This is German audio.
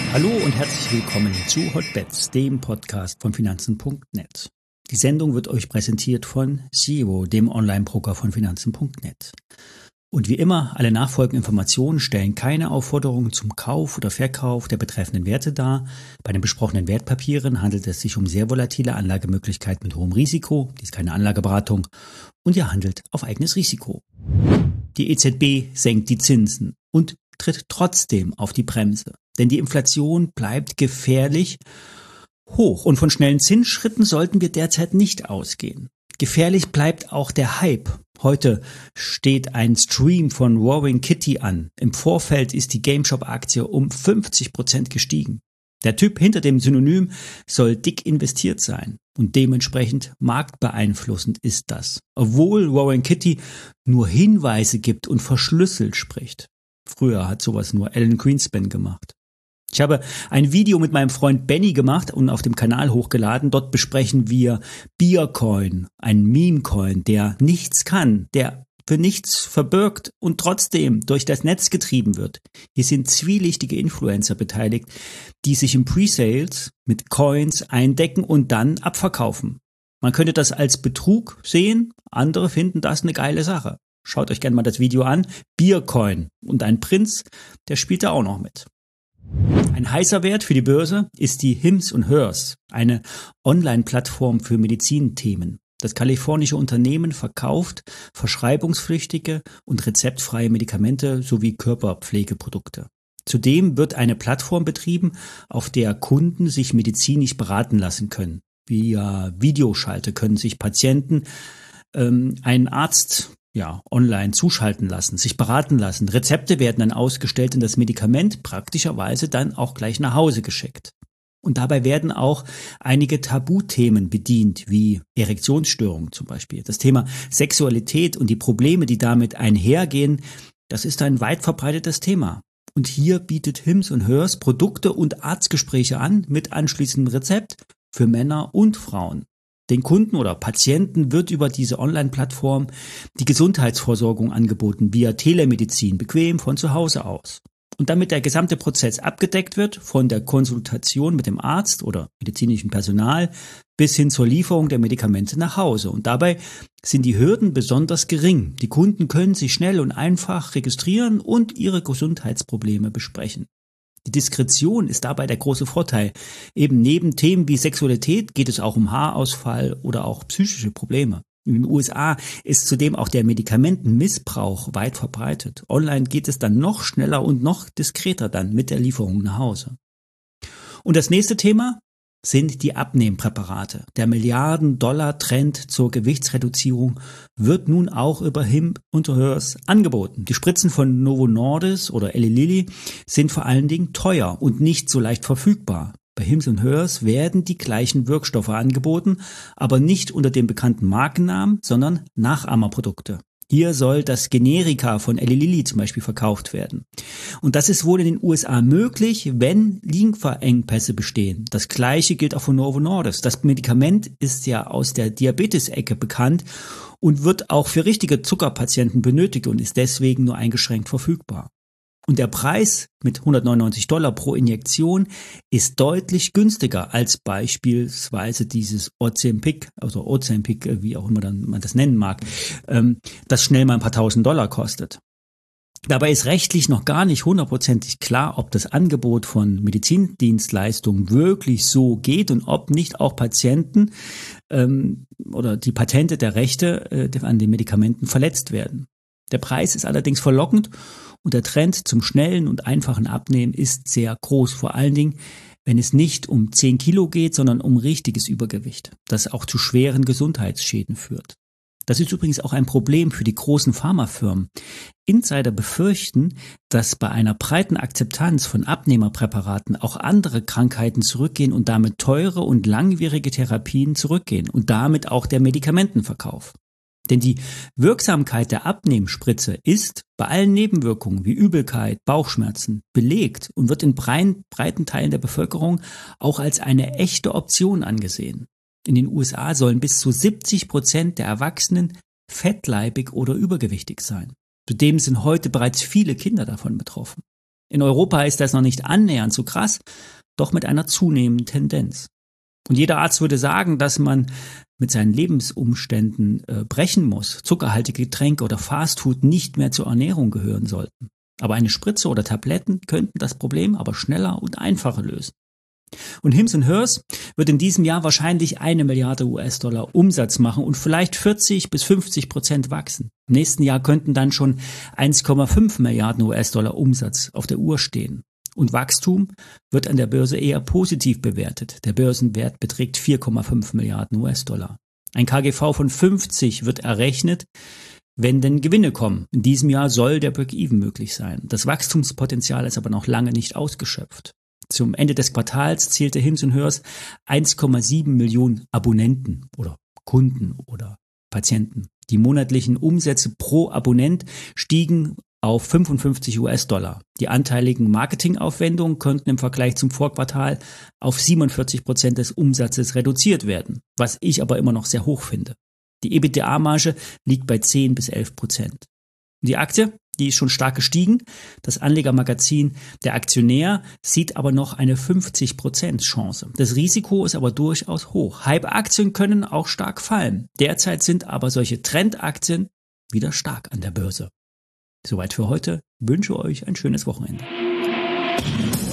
Hallo und herzlich willkommen zu Hotbets, dem Podcast von Finanzen.net. Die Sendung wird euch präsentiert von Zero, dem Online-Broker von Finanzen.net. Und wie immer, alle nachfolgenden Informationen stellen keine Aufforderungen zum Kauf oder Verkauf der betreffenden Werte dar. Bei den besprochenen Wertpapieren handelt es sich um sehr volatile Anlagemöglichkeiten mit hohem Risiko. Dies ist keine Anlageberatung und ihr handelt auf eigenes Risiko. Die EZB senkt die Zinsen und tritt trotzdem auf die Bremse. Denn die Inflation bleibt gefährlich hoch und von schnellen Zinsschritten sollten wir derzeit nicht ausgehen. Gefährlich bleibt auch der Hype. Heute steht ein Stream von Roaring Kitty an. Im Vorfeld ist die GameStop-Aktie um 50% gestiegen. Der Typ hinter dem Synonym soll dick investiert sein und dementsprechend marktbeeinflussend ist das. Obwohl Roaring Kitty nur Hinweise gibt und verschlüsselt spricht. Früher hat sowas nur Alan Greenspan gemacht. Ich habe ein Video mit meinem Freund Benny gemacht und auf dem Kanal hochgeladen. Dort besprechen wir Beercoin, ein Meme-Coin, der nichts kann, der für nichts verbirgt und trotzdem durch das Netz getrieben wird. Hier sind zwielichtige Influencer beteiligt, die sich im Pre-Sales mit Coins eindecken und dann abverkaufen. Man könnte das als Betrug sehen, andere finden das eine geile Sache. Schaut euch gerne mal das Video an. Beercoin und ein Prinz, der spielt da auch noch mit. Ein heißer Wert für die Börse ist die Hims & Hers, eine Online-Plattform für Medizinthemen. Das kalifornische Unternehmen verkauft verschreibungspflichtige und rezeptfreie Medikamente sowie Körperpflegeprodukte. Zudem wird eine Plattform betrieben, auf der Kunden sich medizinisch beraten lassen können. Via Videoschalte können sich Patienten einen Arzt online zuschalten lassen, sich beraten lassen. Rezepte werden dann ausgestellt und das Medikament praktischerweise dann auch gleich nach Hause geschickt. Und dabei werden auch einige Tabuthemen bedient, wie Erektionsstörungen zum Beispiel. Das Thema Sexualität und die Probleme, die damit einhergehen, das ist ein weit verbreitetes Thema. Und hier bietet Hims & Hers Produkte und Arztgespräche an mit anschließendem Rezept für Männer und Frauen. Den Kunden oder Patienten wird über diese Online-Plattform die Gesundheitsversorgung angeboten, via Telemedizin, bequem von zu Hause aus. Und damit der gesamte Prozess abgedeckt wird, von der Konsultation mit dem Arzt oder medizinischem Personal bis hin zur Lieferung der Medikamente nach Hause. Und dabei sind die Hürden besonders gering. Die Kunden können sich schnell und einfach registrieren und ihre Gesundheitsprobleme besprechen. Die Diskretion ist dabei der große Vorteil. Eben neben Themen wie Sexualität geht es auch um Haarausfall oder auch psychische Probleme. In den USA ist zudem auch der Medikamentenmissbrauch weit verbreitet. Online geht es dann noch schneller und noch diskreter dann mit der Lieferung nach Hause. Und das nächste Thema sind die Abnehmpräparate. Der Milliarden-Dollar-Trend zur Gewichtsreduzierung wird nun auch über Hims & Hers angeboten. Die Spritzen von Novo Nordisk oder Eli Lilly sind vor allen Dingen teuer und nicht so leicht verfügbar. Bei Hims & Hers werden die gleichen Wirkstoffe angeboten, aber nicht unter dem bekannten Markennamen, sondern Nachahmerprodukte. Hier soll das Generika von Eli Lilly zum Beispiel verkauft werden. Und das ist wohl in den USA möglich, wenn Lieferengpässe bestehen. Das Gleiche gilt auch für Novo Nordisk. Das Medikament ist ja aus der Diabetes-Ecke bekannt und wird auch für richtige Zuckerpatienten benötigt und ist deswegen nur eingeschränkt verfügbar. Und der Preis mit $199 pro Injektion ist deutlich günstiger als beispielsweise dieses Ozempic, wie auch immer man das nennen mag, das schnell mal ein paar $1.000 kostet. Dabei ist rechtlich noch gar nicht hundertprozentig klar, ob das Angebot von Medizindienstleistungen wirklich so geht und ob nicht auch Patienten oder die Patente der Rechte an den Medikamenten verletzt werden. Der Preis ist allerdings verlockend und der Trend zum schnellen und einfachen Abnehmen ist sehr groß, vor allen Dingen, wenn es nicht um 10 Kilo geht, sondern um richtiges Übergewicht, das auch zu schweren Gesundheitsschäden führt. Das ist übrigens auch ein Problem für die großen Pharmafirmen. Insider befürchten, dass bei einer breiten Akzeptanz von Abnehmerpräparaten auch andere Krankheiten zurückgehen und damit teure und langwierige Therapien zurückgehen und damit auch der Medikamentenverkauf. Denn die Wirksamkeit der Abnehmspritze ist bei allen Nebenwirkungen wie Übelkeit, Bauchschmerzen belegt und wird in breiten Teilen der Bevölkerung auch als eine echte Option angesehen. In den USA sollen bis zu 70% der Erwachsenen fettleibig oder übergewichtig sein. Zudem sind heute bereits viele Kinder davon betroffen. In Europa ist das noch nicht annähernd so krass, doch mit einer zunehmenden Tendenz. Und jeder Arzt würde sagen, dass man mit seinen Lebensumständen brechen muss. Zuckerhaltige Getränke oder Fastfood nicht mehr zur Ernährung gehören sollten. Aber eine Spritze oder Tabletten könnten das Problem aber schneller und einfacher lösen. Und Hims & Hers wird in diesem Jahr wahrscheinlich 1 Milliarde US-Dollar Umsatz machen und vielleicht 40-50% wachsen. Im nächsten Jahr könnten dann schon 1,5 Milliarden US-Dollar Umsatz auf der Uhr stehen. Und Wachstum wird an der Börse eher positiv bewertet. Der Börsenwert beträgt 4,5 Milliarden US-Dollar. Ein KGV von 50 wird errechnet, wenn denn Gewinne kommen. In diesem Jahr soll der Break-Even möglich sein. Das Wachstumspotenzial ist aber noch lange nicht ausgeschöpft. Zum Ende des Quartals zählte Hims & Hers 1,7 Millionen Abonnenten oder Kunden oder Patienten. Die monatlichen Umsätze pro Abonnent stiegen auf 55 US-Dollar. Die anteiligen Marketingaufwendungen konnten im Vergleich zum Vorquartal auf 47% des Umsatzes reduziert werden, was ich aber immer noch sehr hoch finde. Die EBITDA-Marge liegt bei 10-11%. Die Aktie, die ist schon stark gestiegen. Das Anlegermagazin Der Aktionär sieht aber noch eine 50% Chance. Das Risiko ist aber durchaus hoch. Hype-Aktien können auch stark fallen. Derzeit sind aber solche Trendaktien wieder stark an der Börse. Soweit für heute. Ich wünsche euch ein schönes Wochenende.